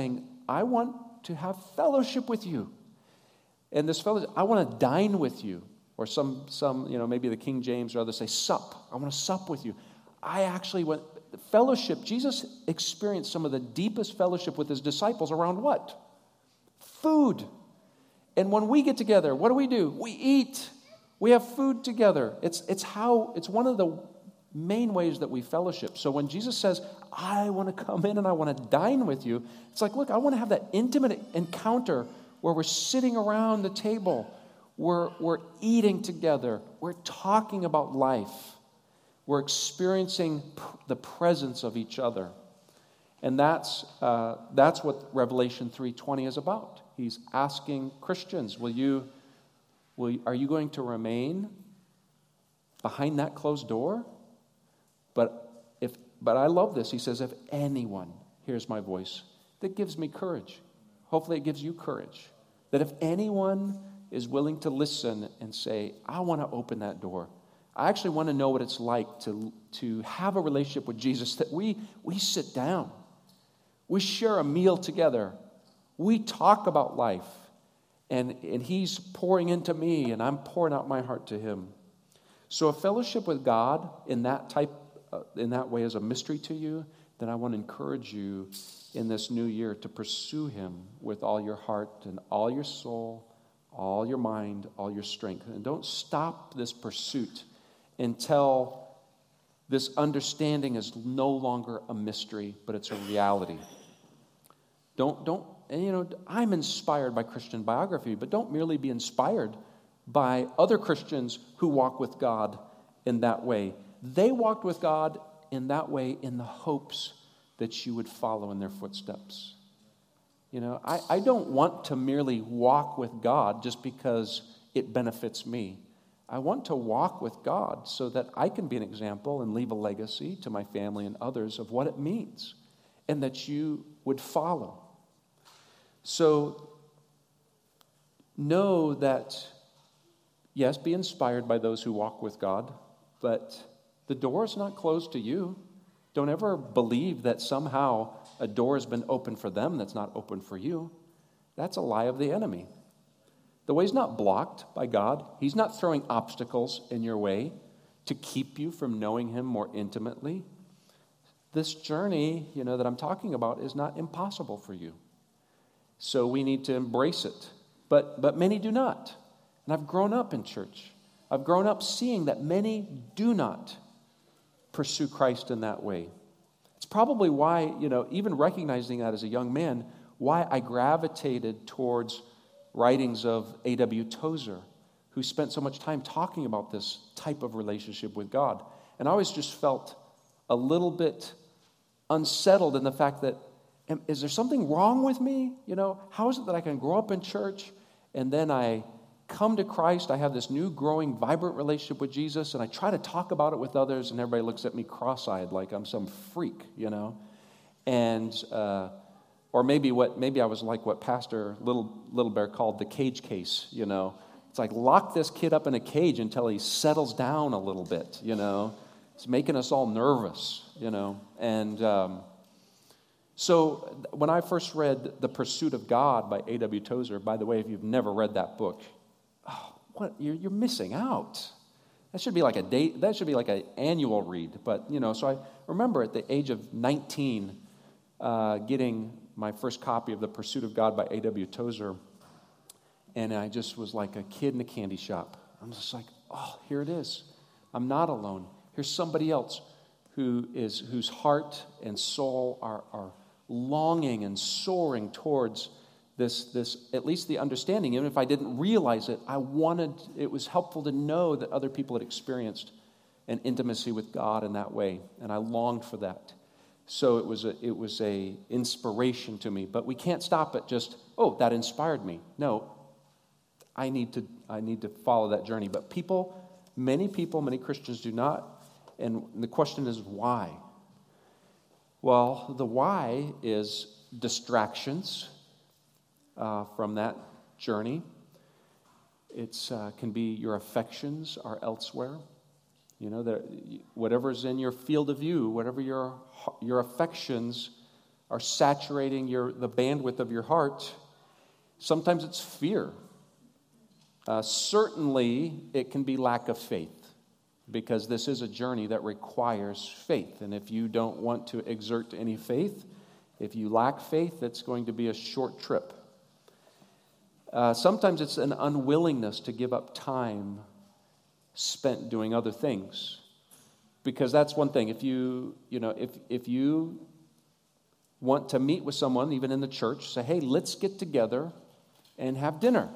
I want to have fellowship with you. And this fellowship, I want to dine with you. Or some, some, you know, maybe the King James or others say sup. I want to sup with you. I actually went, fellowship, Jesus experienced some of the deepest fellowship with his disciples around what? Food. And when we get together, what do we do? We eat. We have food together. It's, it's how, it's one of the main ways that we fellowship. So when Jesus says, I want to come in and I want to dine with you, it's like, look, I want to have that intimate encounter where we're sitting around the table. We're, we're eating together. We're talking about life. We're experiencing pr- the presence of each other. And that's, uh, that's what Revelation three twenty is about. He's asking Christians, will you, will you, are you going to remain behind that closed door? But, if, but I love this. He says, if anyone hears my voice, that gives me courage. Hopefully it gives you courage. That if anyone is willing to listen and say, I want to open that door. I actually want to know what it's like to, to have a relationship with Jesus, that we, we sit down. We share a meal together. We talk about life. And, and he's pouring into me, and I'm pouring out my heart to him. So a fellowship with God in that type, uh, in that way is a mystery to you, then I want to encourage you in this new year to pursue him with all your heart and all your soul, all your mind, all your strength. And don't stop this pursuit until this understanding is no longer a mystery, but it's a reality. Don't, don't, and you know, I'm inspired by Christian biography, but don't merely be inspired by other Christians who walk with God in that way. They walked with God in that way in the hopes that you would follow in their footsteps. You know, I, I don't want to merely walk with God just because it benefits me. I want to walk with God so that I can be an example and leave a legacy to my family and others of what it means, and that you would follow. So know that, yes, be inspired by those who walk with God, but the door is not closed to you. Don't ever believe that somehow a door has been opened for them that's not open for you. That's a lie of the enemy. The way's not blocked by God. He's not throwing obstacles in your way to keep you from knowing him more intimately. This journey, you know, that I'm talking about is not impossible for you. So we need to embrace it. But but many do not. And I've grown up in church. I've grown up seeing that many do not pursue Christ in that way. It's probably why, you know, even recognizing that as a young man, why I gravitated towards writings of A W Tozer, who spent so much time talking about this type of relationship with God. And I always just felt a little bit unsettled in the fact that, am, is there something wrong with me? You know, how is it that I can grow up in church and then I come to Christ, I have this new growing, vibrant relationship with Jesus, and I try to talk about it with others, and everybody looks at me cross-eyed like I'm some freak, you know? And, uh, or maybe what, maybe I was like what Pastor Little, Little Bear called the cage case, you know? It's like, lock this kid up in a cage until he settles down a little bit, you know? It's making us all nervous, you know? And um, so when I first read The Pursuit of God by A W Tozer, by the way, if you've never read that book, oh, what you're, you're missing out. That should be like a date. That should be like an annual read. But you know, so I remember at the age of nineteen, uh, getting my first copy of The Pursuit of God by A W Tozer, and I just was like a kid in a candy shop. I'm just like, oh, here it is. I'm not alone. Here's somebody else who is whose heart and soul are are longing and soaring towards This, this, at least the understanding, even if I didn't realize it, I wanted, it was helpful to know that other people had experienced an intimacy with God in that way, and I longed for that. So it was a, it was a inspiration to me. But we can't stop at just, oh, that inspired me. No, I need to, I need to follow that journey. But people, many people, many Christians do not, and the question is why? Well, the why is distractions. Uh, from that journey. It uh, can be your affections are elsewhere. You know, that whatever's in your field of view, whatever your your affections are saturating your the bandwidth of your heart, sometimes it's fear. Uh, certainly, it can be lack of faith, because this is a journey that requires faith. And if you don't want to exert any faith, if you lack faith, it's going to be a short trip. Uh, sometimes it's an unwillingness to give up time spent doing other things. Because that's one thing. If you, you know, if if you want to meet with someone, even in the church, say, hey, let's get together and have dinner.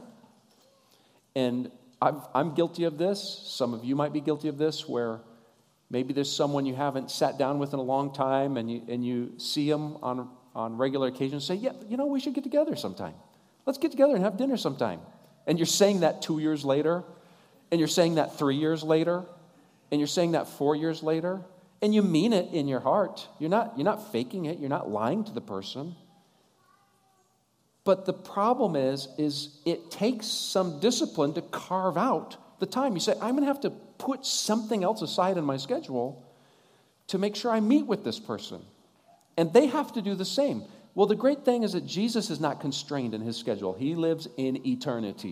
And I've, I'm guilty of this. Some of you might be guilty of this, where maybe there's someone you haven't sat down with in a long time, and you and you see them on, on regular occasions, say, yeah, you know, we should get together sometime. Let's get together and have dinner sometime. And you're saying that two years later, and you're saying that three years later, and you're saying that four years later, and you mean it in your heart. You're not, you're not faking it. You're not lying to the person. But the problem is, is it takes some discipline to carve out the time. You say, I'm going to have to put something else aside in my schedule to make sure I meet with this person. And they have to do the same. Well, the great thing is that Jesus is not constrained in his schedule. He lives in eternity.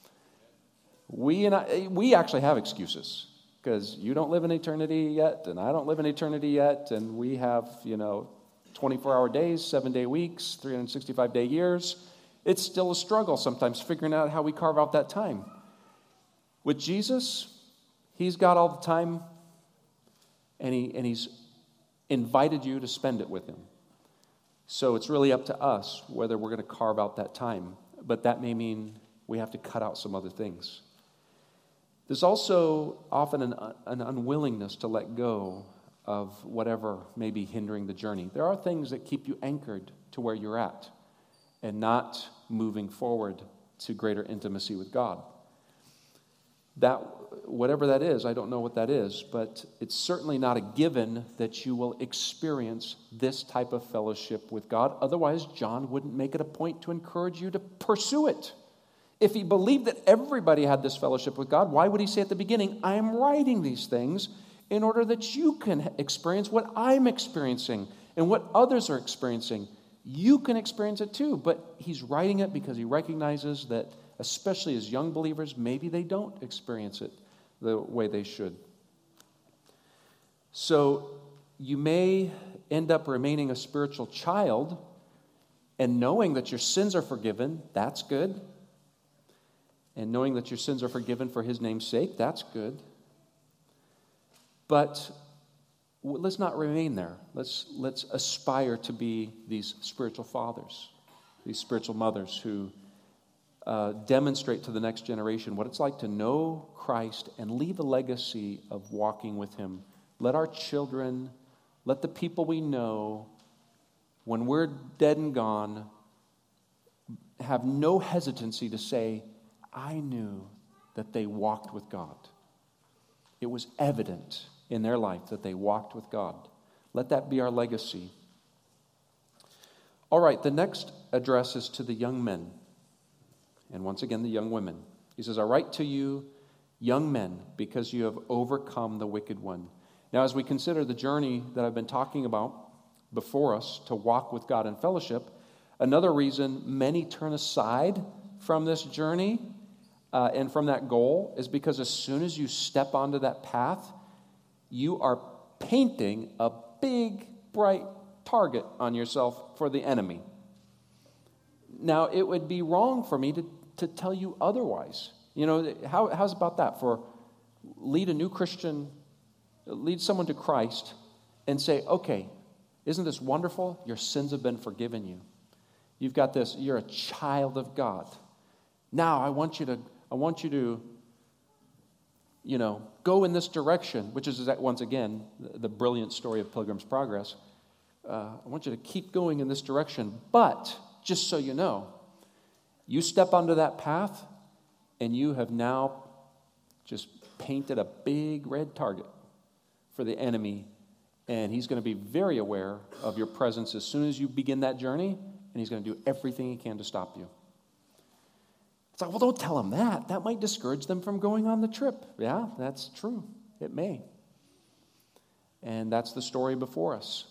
We, and I, we actually have excuses, because you don't live in eternity yet, and I don't live in eternity yet, and we have, you know, twenty-four hour days, seven-day weeks, three hundred sixty-five day years. It's still a struggle sometimes figuring out how we carve out that time. With Jesus, he's got all the time, and he and he's invited you to spend it with him. So it's really up to us whether we're going to carve out that time. But that may mean we have to cut out some other things. There's also often an, an unwillingness to let go of whatever may be hindering the journey. There are things that keep you anchored to where you're at and not moving forward to greater intimacy with God. That, whatever that is, I don't know what that is, but it's certainly not a given that you will experience this type of fellowship with God. Otherwise, John wouldn't make it a point to encourage you to pursue it. If he believed that everybody had this fellowship with God, why would he say at the beginning, I am writing these things in order that you can experience what I'm experiencing and what others are experiencing? You can experience it too, but he's writing it because he recognizes that, especially as young believers, maybe they don't experience it the way they should. So you may end up remaining a spiritual child and knowing that your sins are forgiven. That's good. And knowing that your sins are forgiven for his name's sake, that's good. But let's not remain there. Let's, let's aspire to be these spiritual fathers, these spiritual mothers who uh, demonstrate to the next generation what it's like to know Christ and leave a legacy of walking with him. Let our children, let the people we know, when we're dead and gone, have no hesitancy to say, I knew that they walked with God. It was evident in their life that they walked with God. Let that be our legacy. All right, the next address is to the young men. And once again, the young women. He says, I write to you, young men, because you have overcome the wicked one. Now, as we consider the journey that I've been talking about before us to walk with God in fellowship, another reason many turn aside from this journey uh, and from that goal is because as soon as you step onto that path, you are painting a big, bright target on yourself for the enemy. Now, it would be wrong for me to, to tell you otherwise. You know, how, how's about that? For lead a new Christian, lead someone to Christ and say, okay, isn't this wonderful? Your sins have been forgiven you. You've got this, you're a child of God. Now I want you to, I want you to, you know, go in this direction, which is once again the, the brilliant story of Pilgrim's Progress. Uh, I want you to keep going in this direction, but just so you know, you step onto that path and you have now just painted a big red target for the enemy, and he's going to be very aware of your presence as soon as you begin that journey, and he's going to do everything he can to stop you. It's like, well, don't tell them that. That might discourage them from going on the trip. Yeah, that's true. It may. And that's the story before us.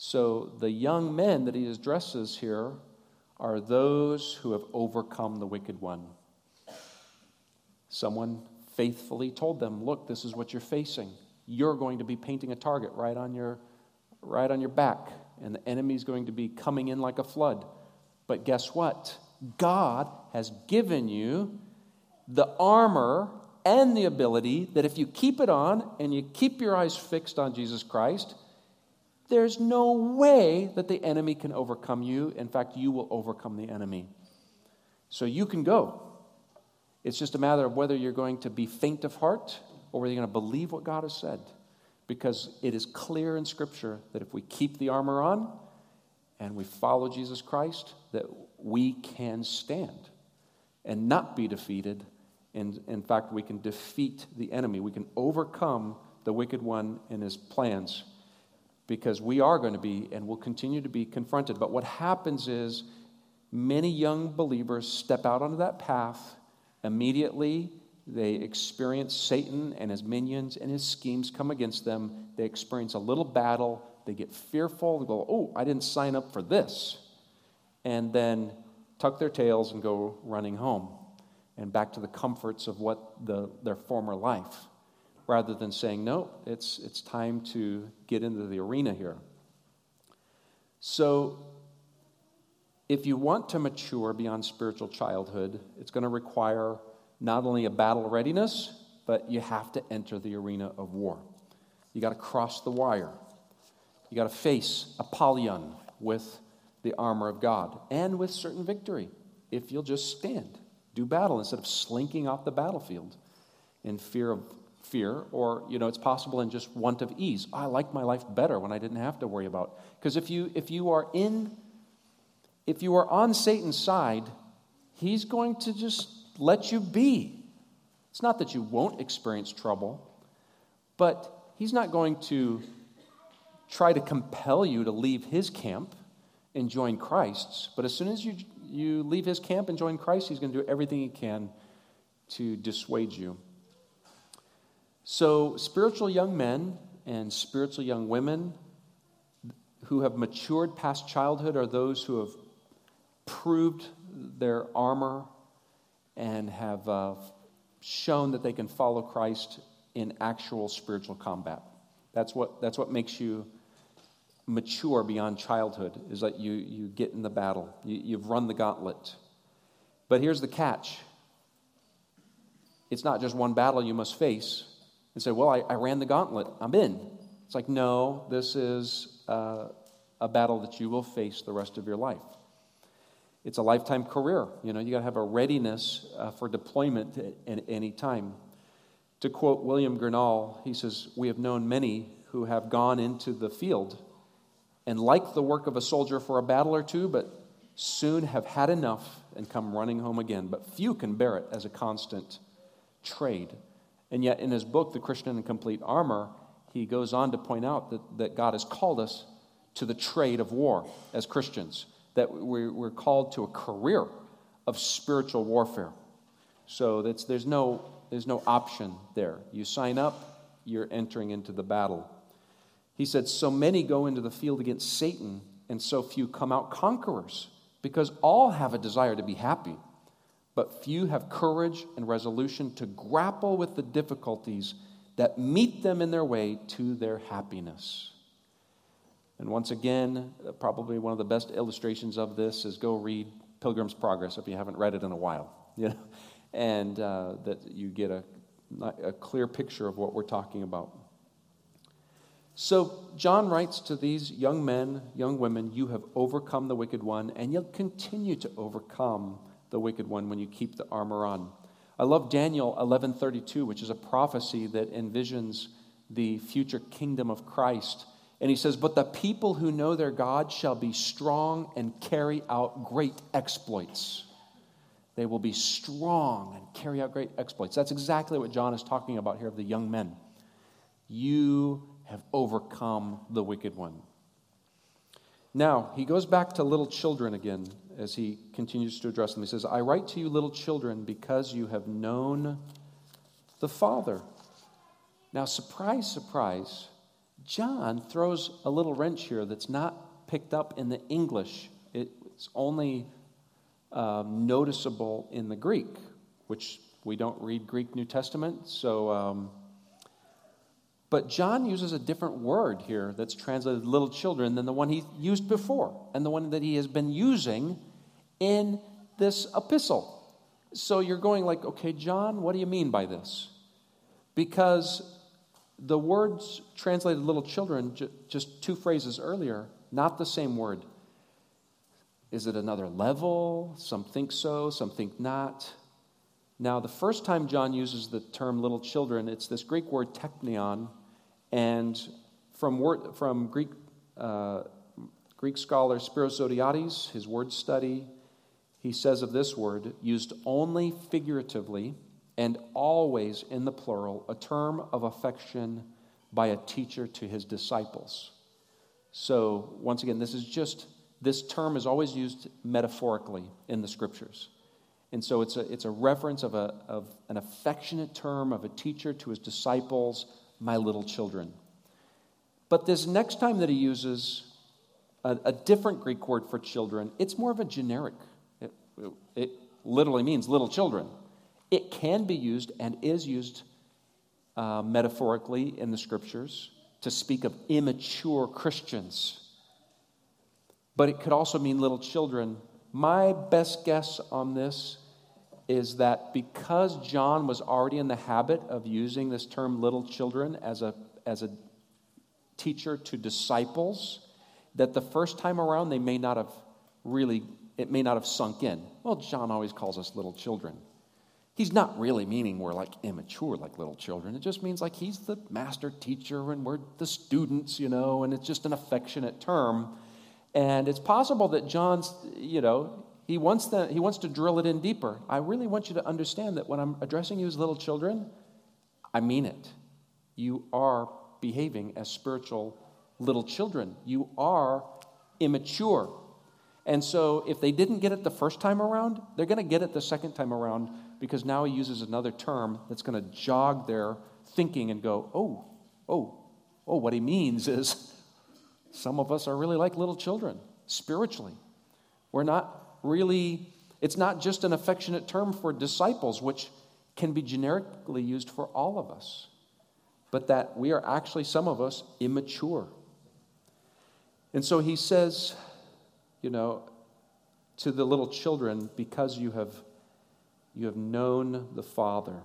So the young men that he addresses here are those who have overcome the wicked one. Someone faithfully told them, look, this is what you're facing. You're going to be painting a target right on your, right on your back, and the enemy's going to be coming in like a flood. But guess what? God has given you the armor and the ability that if you keep it on and you keep your eyes fixed on Jesus Christ, there's no way that the enemy can overcome you. In fact, you will overcome the enemy. So you can go. It's just a matter of whether you're going to be faint of heart or whether you're going to believe what God has said. Because it is clear in Scripture that if we keep the armor on and we follow Jesus Christ, that we can stand and not be defeated. And in fact, we can defeat the enemy. We can overcome the wicked one and his plans, because we are going to be and will continue to be confronted. But what happens is many young believers step out onto that path. Immediately, they experience Satan and his minions and his schemes come against them. They experience a little battle. They get fearful. They go, oh, I didn't sign up for this. And then tuck their tails and go running home and back to the comforts of what the, their former life, rather than saying, no, it's, it's time to get into the arena here. So if you want to mature beyond spiritual childhood, it's going to require not only a battle readiness, but you have to enter the arena of war. You got to cross the wire. You got to face Apollyon with the armor of God and with certain victory if you'll just stand, do battle instead of slinking off the battlefield in fear of fear, or, you know, it's possible in just want of ease. I like my life better when I didn't have to worry about. Because if you if you are in, if you are on Satan's side, he's going to just let you be. It's not that you won't experience trouble, but he's not going to try to compel you to leave his camp and join Christ's. But as soon as you you leave his camp and join Christ, he's going to do everything he can to dissuade you. So spiritual young men and spiritual young women who have matured past childhood are those who have proved their armor and have uh, shown that they can follow Christ in actual spiritual combat. That's what that's what makes you mature beyond childhood, is that you, you get in the battle. You, you've run the gauntlet. But here's the catch. It's not just one battle you must face and say, well, I, I ran the gauntlet, I'm in. It's like, no, this is uh, a battle that you will face the rest of your life. It's a lifetime career. You know, you got to have a readiness uh, for deployment at, at any time. To quote William Gurnall, he says, we have known many who have gone into the field and like the work of a soldier for a battle or two, but soon have had enough and come running home again. But few can bear it as a constant trade. And yet in his book, The Christian in Complete Armor, he goes on to point out that, that God has called us to the trade of war as Christians, that we're, we're called to a career of spiritual warfare. So that's, there's no, there's no option there. You sign up, you're entering into the battle. He said, so many go into the field against Satan, and so few come out conquerors, because all have a desire to be happy, but few have courage and resolution to grapple with the difficulties that meet them in their way to their happiness. And once again, probably one of the best illustrations of this is go read Pilgrim's Progress if you haven't read it in a while, you know, and uh, that you get a, a clear picture of what we're talking about. So John writes to these young men, young women, you have overcome the wicked one, and you'll continue to overcome the wicked one when you keep the armor on. I love Daniel eleven thirty-two, which is a prophecy that envisions the future kingdom of Christ. And he says, but the people who know their God shall be strong and carry out great exploits. They will be strong and carry out great exploits. That's exactly what John is talking about here of the young men. You have overcome the wicked one. Now, he goes back to little children again as he continues to address them. He says, I write to you, little children, because you have known the Father. Now, surprise, surprise, John throws a little wrench here that's not picked up in the English. It's only um, noticeable in the Greek, which we don't read Greek New Testament. So, um, but John uses a different word here that's translated little children than the one he used before and the one that he has been using in this epistle. So you're going like, okay, John, what do you mean by this? Because the words translated little children, j- just two phrases earlier, not the same word. Is it another level? Some think so, some think not. Now, the first time John uses the term little children, it's this Greek word teknion, and from word, from Greek uh, Greek scholar Spiros Zodhiates, his word study, he says of this word, used only figuratively and always in the plural, a term of affection by a teacher to his disciples. So, once again, this is just, this term is always used metaphorically in the scriptures. And so it's a, it's a reference of, a, of an affectionate term of a teacher to his disciples, my little children. But this next time that he uses a, a different Greek word for children, it's more of a generic. It, it literally means little children. It can be used and is used uh, metaphorically in the scriptures to speak of immature Christians. But it could also mean little children. My best guess on this is that because John was already in the habit of using this term little children as a, as a teacher to disciples, that the first time around they may not have really, it may not have sunk in. Well, John always calls us little children. He's not really meaning we're like immature like little children. It just means like he's the master teacher and we're the students, you know, and it's just an affectionate term. And it's possible that John's, you know, he wants the, he wants to drill it in deeper. I really want you to understand that when I'm addressing you as little children, I mean it. You are behaving as spiritual little children. You are immature. And so if they didn't get it the first time around, they're going to get it the second time around because now he uses another term that's going to jog their thinking and go, oh, oh, oh, what he means is some of us are really like little children spiritually. We're not really, it's not just an affectionate term for disciples, which can be generically used for all of us, but that we are actually, some of us, immature. And so he says, you know, to the little children, because you have you have known the Father.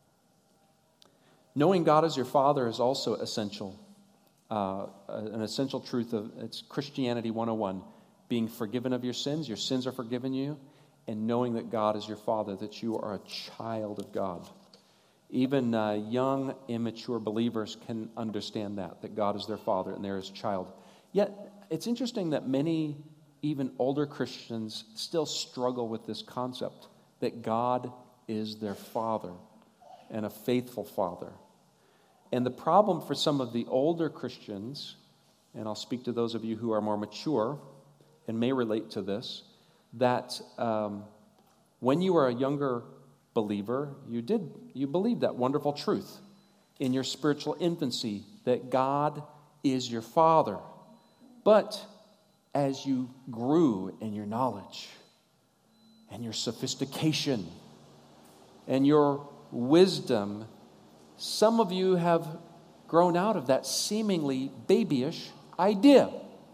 Knowing God as your Father is also essential. Uh, an essential truth of it's Christianity one oh one. Being forgiven of your sins, your sins are forgiven you, and knowing that God is your Father, that you are a child of God. Even uh, young, immature believers can understand that, that God is their Father and they're His child. Yet, it's interesting that many, even older Christians, still struggle with this concept that God is their Father and a faithful Father. And the problem for some of the older Christians, and I'll speak to those of you who are more mature and may relate to this, that um, when you were a younger believer, you did, you believed that wonderful truth in your spiritual infancy, that God is your Father. But as you grew in your knowledge and your sophistication and your wisdom, some of you have grown out of that seemingly babyish idea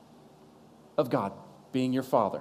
of God being your Father.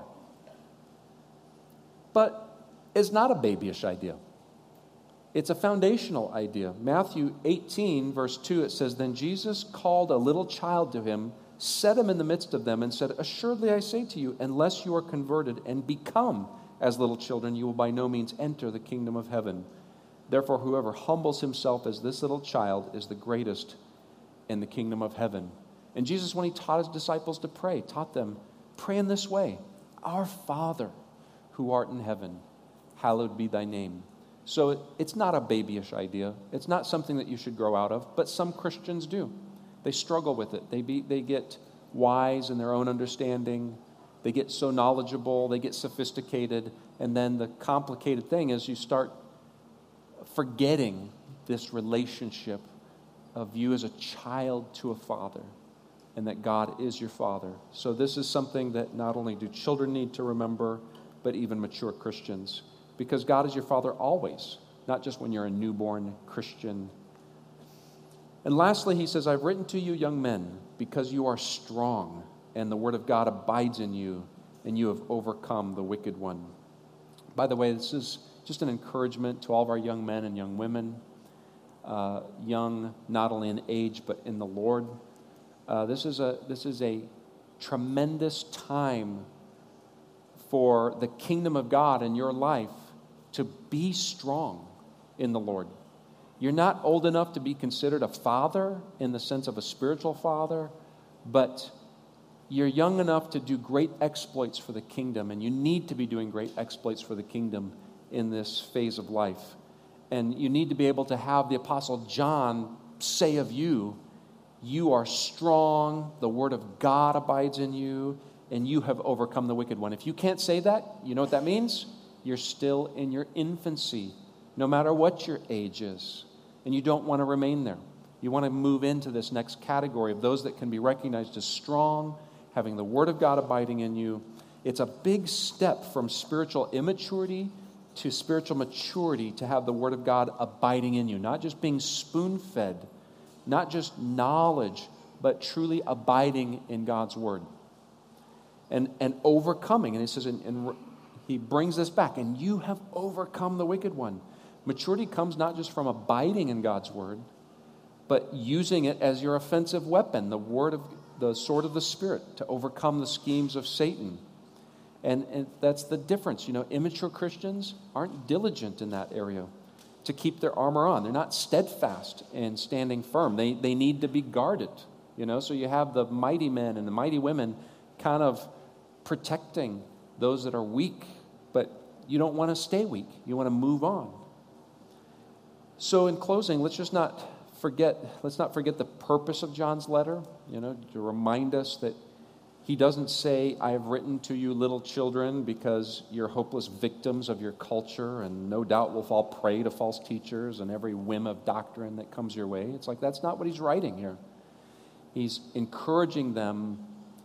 But it's not a babyish idea. It's a foundational idea. Matthew eighteen, verse two, it says, "Then Jesus called a little child to him, set him in the midst of them, and said, 'Assuredly I say to you, unless you are converted and become as little children, you will by no means enter the kingdom of heaven. Therefore, whoever humbles himself as this little child is the greatest in the kingdom of heaven.'" And Jesus, when he taught his disciples to pray, taught them, pray in this way: "Our Father, who art in heaven, hallowed be thy name." So it's not a babyish idea. It's not something that you should grow out of, but some Christians do. They struggle with it. They be, they get wise in their own understanding. They get so knowledgeable. They get sophisticated. And then the complicated thing is you start forgetting this relationship of you as a child to a father, and that God is your Father. So this is something that not only do children need to remember, but even mature Christians. Because God is your Father always, not just when you're a newborn Christian. And lastly, he says, I've written to you, young men, because you are strong, and the word of God abides in you, and you have overcome the wicked one. By the way, this is just an encouragement to all of our young men and young women, uh, young not only in age, but in the Lord. Uh, this is a this is a tremendous time for the kingdom of God in your life to be strong in the Lord. You're not old enough to be considered a father in the sense of a spiritual father, but you're young enough to do great exploits for the kingdom, and you need to be doing great exploits for the kingdom in this phase of life. And you need to be able to have the Apostle John say of you, you are strong, the word of God abides in you, and you have overcome the wicked one. If you can't say that, you know what that means? You're still in your infancy, no matter what your age is. And you don't want to remain there. You want to move into this next category of those that can be recognized as strong, having the word of God abiding in you. It's a big step from spiritual immaturity to spiritual maturity to have the word of God abiding in you, not just being spoon-fed, not just knowledge, but truly abiding in God's word. And and overcoming. And he says, and, and he brings this back, and you have overcome the wicked one. Maturity comes not just from abiding in God's word, but using it as your offensive weapon, the word of the sword of the Spirit, to overcome the schemes of Satan. And, and that's the difference. You know, immature Christians aren't diligent in that area to keep their armor on. They're not steadfast and standing firm. They they need to be guarded, you know. So you have the mighty men and the mighty women kind of protecting those that are weak, but you don't want to stay weak. You want to move on. So in closing, let's just not forget, let's not forget the purpose of John's letter, you know, to remind us that he doesn't say, I have written to you little children because you're hopeless victims of your culture and no doubt will fall prey to false teachers and every whim of doctrine that comes your way. It's like, that's not what he's writing here. He's encouraging them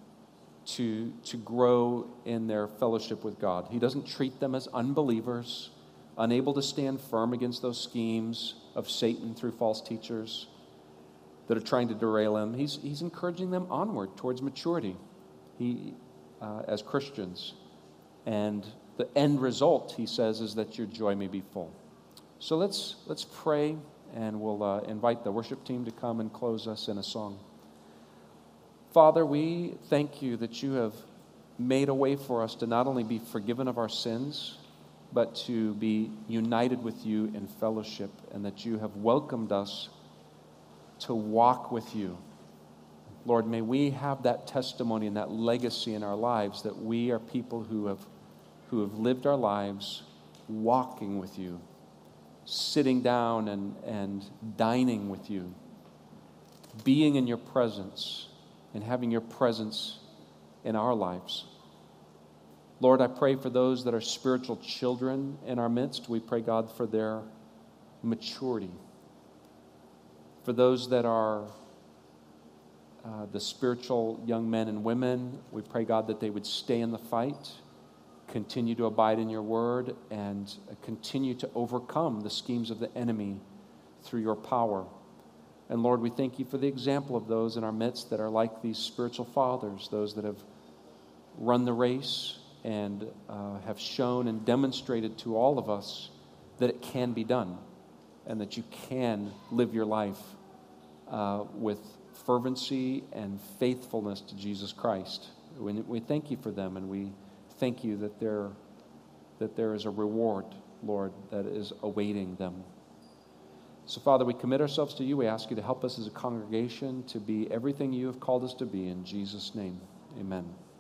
to, to grow in their fellowship with God. He doesn't treat them as unbelievers, unable to stand firm against those schemes of Satan through false teachers that are trying to derail him. He's, he's encouraging them onward towards maturity. He, uh, as Christians. And the end result, he says, is that your joy may be full. So let's let's pray, and we'll uh, invite the worship team to come and close us in a song. Father, we thank you that you have made a way for us to not only be forgiven of our sins, but to be united with you in fellowship, and that you have welcomed us to walk with you. Lord, may we have that testimony and that legacy in our lives that we are people who have who have lived our lives walking with you, sitting down and, and dining with you, being in your presence and having your presence in our lives. Lord, I pray for those that are spiritual children in our midst. We pray, God, for their maturity. For those that are Uh, the spiritual young men and women, we pray, God, that they would stay in the fight, continue to abide in your word, and uh, continue to overcome the schemes of the enemy through your power. And Lord, we thank you for the example of those in our midst that are like these spiritual fathers, those that have run the race and uh, have shown and demonstrated to all of us that it can be done and that you can live your life uh, with fervency and faithfulness to Jesus Christ. We, we thank you for them, and we thank you that there, that there is a reward, Lord, that is awaiting them. So, Father, we commit ourselves to you. We ask you to help us as a congregation to be everything you have called us to be. In Jesus' name, amen.